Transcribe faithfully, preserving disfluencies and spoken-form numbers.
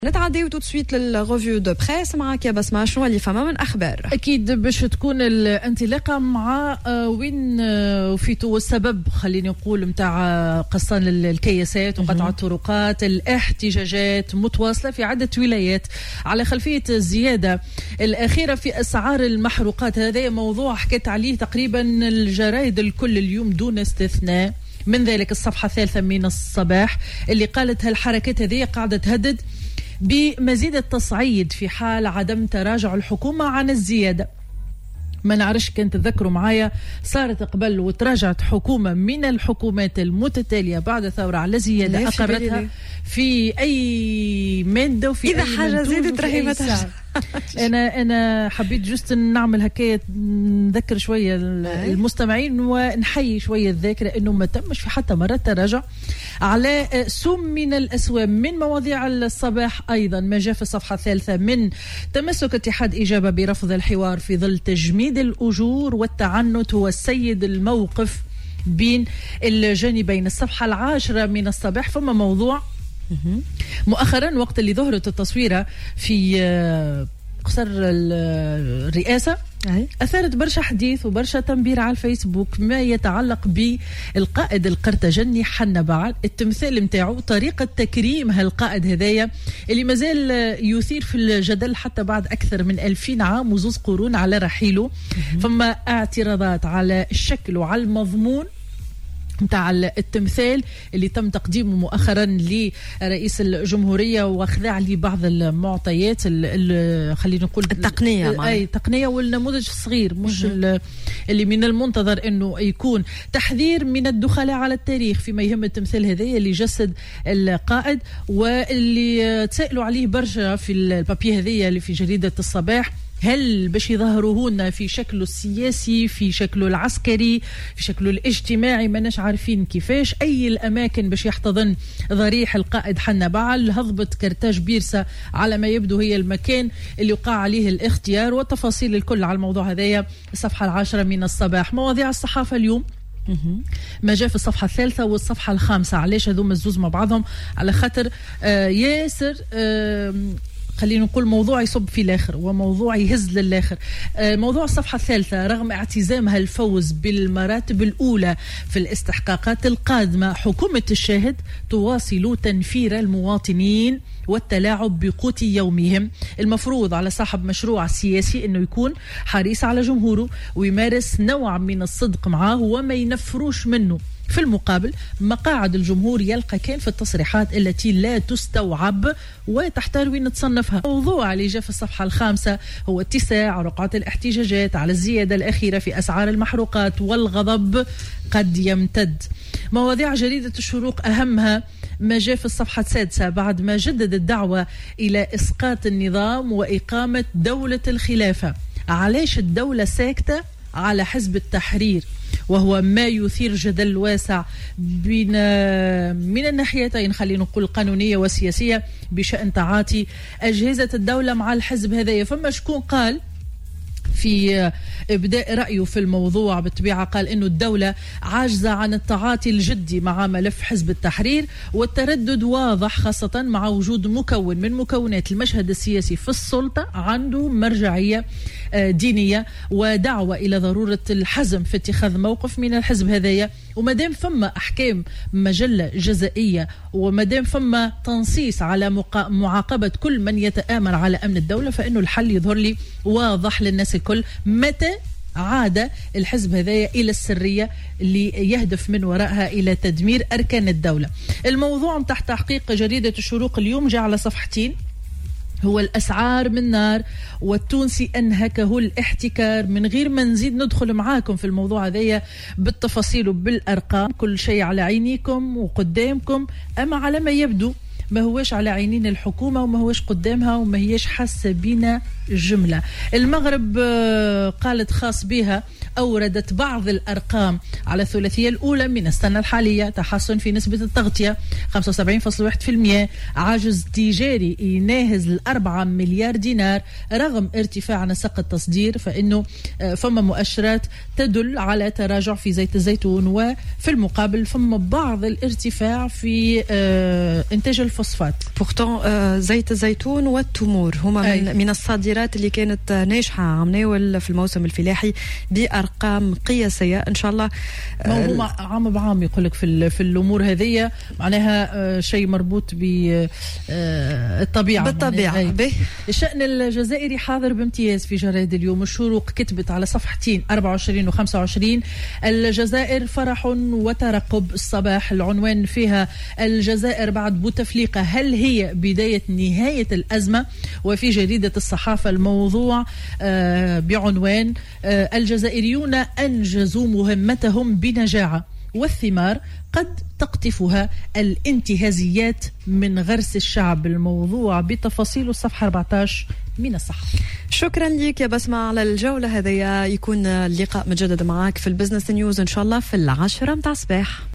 نتعديو تو سويت للريفيو دو بريس معك يا بسمة. شنو اللي فما من اخبار؟ اكيد باش تكون الانطلاقه مع وين وفيتو السبب خليني نقول نتاع قصان الكياسات وقطع الطرقات، الاحتجاجات متواصله في عده ولايات على خلفيه الزياده الاخيره في اسعار المحروقات. هذا موضوع حكيت عليه تقريبا الجرايد الكل اليوم دون استثناء، من ذلك الصفحه الثالثه من الصباح اللي قالت هالحركات هذه قاعده تهدد بمزيد التصعيد في حال عدم تراجع الحكومة عن الزيادة. ما نعرفش كان تذكروا معايا صارت قبل وتراجعت حكومة من الحكومات المتتالية بعد ثورة على زيادة أقرتها في أي مادة وفي إذا أي حاجة زادت راهي ما ترجع. أنا أنا حبيت جست نعمل هكاية نذكر شوية المستمعين ونحيي شوية الذاكرة إنه ما تمش في حتى مرة تراجع على سوم من الأسوام. من مواضيع الصباح أيضا ما جاء في الصفحة الثالثة من تمسك اتحاد إجابة برفض الحوار في ظل تجميد الأجور والتعنت هو السيد الموقف بين الجانبين. الصفحة العاشرة من الصباح فما موضوع مؤخرا وقت اللي ظهرت التصويرة في قصر الرئاسة أثارت برشا حديث وبرشا تنبير على الفيسبوك ما يتعلق بالقائد القرطاجني حنا بعل، التمثال متاعه، طريقة تكريم هالقائد هذايا اللي مازال يثير في الجدل حتى بعد أكثر من ألفين عام وزوز قرون على رحيله. فما اعتراضات على الشكل وعلى المضمون متاع التمثال اللي تم تقديمه مؤخرا لرئيس الجمهورية واخذاع لي بعض المعطيات خلينا نقول التقنية اي تقنية والنموذج الصغير مش اللي من المنتظر انه يكون تحذير من الدخلاء على التاريخ فيما يهم التمثال هذا اللي يجسد القائد واللي تسألوا عليه برشا في البابي هذه اللي في جريدة الصباح. هل باش يظهروهن في شكله السياسي، في شكله العسكري، في شكله الاجتماعي، ما ناش عارفين كيفاش. أي الأماكن باش يحتضن ضريح القائد حنا بعل. هضبة كرتاج بيرسا على ما يبدو هي المكان اللي وقع عليه الاختيار، والتفاصيل الكل على الموضوع هذايا الصفحة العاشرة من الصباح. مواضيع الصحافة اليوم ما جاء في الصفحة الثالثة والصفحة الخامسة. علاش هذوما الزوز مع بعضهم؟ على خاطر آه ياسر آه خلينا نقول موضوع يصب في الآخر وموضوع يهز للآخر. موضوع الصفحة الثالثة رغم اعتزامها الفوز بالمراتب الأولى في الاستحقاقات القادمة، حكومة الشاهد تواصل تنفير المواطنين والتلاعب بقوت يومهم. المفروض على صاحب مشروع سياسي أنه يكون حريص على جمهوره ويمارس نوع من الصدق معاه وما ينفروش منه. في المقابل مقاعد الجمهور يلقى كان في التصريحات التي لا تستوعب وتحتار وين تصنفها. موضوع اللي جاء في الصفحة الخامسة هو اتساع رقعات الاحتجاجات على الزيادة الأخيرة في أسعار المحروقات والغضب قد يمتد. مواضيع جريدة الشروق أهمها ما جاء في الصفحة السادسة بعد ما جدد الدعوة إلى إسقاط النظام وإقامة دولة الخلافة. علاش الدولة ساكتة على حزب التحرير وهو ما يثير جدل واسع بين من الناحيتين خلينا نقول قانونية وسياسية بشأن تعاطي أجهزة الدولة مع الحزب هذايا. فما شكون قال في إبداء رأيه في الموضوع بالطبيعة قال إنه الدولة عاجزة عن التعاطي الجدي مع ملف حزب التحرير، والتردد واضح خاصة مع وجود مكون من مكونات المشهد السياسي في السلطة عنده مرجعية دينية ودعوة إلى ضرورة الحزم في اتخاذ موقف من الحزب هذايا. ومادام فما أحكام مجلة جزائية ومادام فما تنصيص على معاقبة كل من يتآمر على أمن الدولة فإنه الحل يظهر لي واضح للناس الكل. متى عاد الحزب هذايا إلى السرية اللي يهدف من وراءها إلى تدمير أركان الدولة؟ الموضوع تحت تحقيق جريدة الشروق اليوم جاء على صفحتين هو الأسعار من نار والتونسي أنهكه الاحتكار. من غير ما نزيد ندخل معاكم في الموضوع هذايا بالتفاصيل وبالأرقام، كل شيء على عينيكم وقدامكم، أما على ما يبدو ما هوش على عينين الحكومة وما هوش قدامها وما هيش حاسة بينا جملة. المغرب قالت خاص بها أوردت بعض الأرقام على الثلاثية الأولى من السنة الحالية: تحسن في نسبة التغطية خمسة وسبعين فاصلة واحد بالمئة، عجز تجاري يناهز الأربعة مليار دينار رغم ارتفاع نسق التصدير، فإنه فما مؤشرات تدل على تراجع في زيت الزيتون، وفي المقابل فما بعض الارتفاع في إنتاج الفضل الفوسفات. بورتون زيت الزيتون والتمور هما من, من الصادرات اللي كانت ناجحة عمناول في الموسم الفلاحي بأرقام قياسية إن شاء الله. ما هو عام بعام يقول لك في في الأمور هذه معناها شيء مربوط بالطبيعة بالطبيعة. الشأن الجزائري حاضر بامتياز في جرائد اليوم. الشروق كتبت على صفحتين أربعة وعشرين و خمسة وعشرين الجزائر فرح وترقب الصباح. العنوان فيها الجزائر بعد بوتفليقة هل هي بداية نهاية الأزمة؟ وفي جريدة الصحافة الموضوع بعنوان الجزائريون أنجزوا مهمتهم بنجاعة والثمار قد تقطفها الانتهازيات من غرس الشعب. الموضوع بتفاصيل الصفحة أربعة عشر من الصحافة. شكرا لك يا بسمة على الجولة هذه. يكون اللقاء مجدد معك في البزنس نيوز إن شاء الله في العاشرة متاع الصباح.